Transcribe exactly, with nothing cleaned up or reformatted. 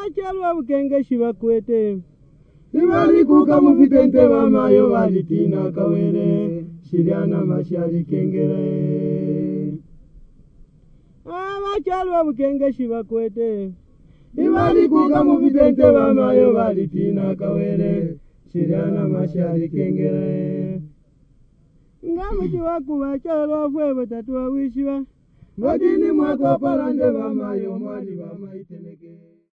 Abakyalwa Bukenge shibakwete Ibali kuka mufitente bamayo bali tina kawere Shiriana mashari kengere Abakyalwa Bukenge shibakwete Ibali kuka mufitente bamayo bali tina kawere Shiriana mashari kengere Ngamuti wakuba kyalwa fwe butatu wishiba Madini mwako parande bamayo mwali bamaite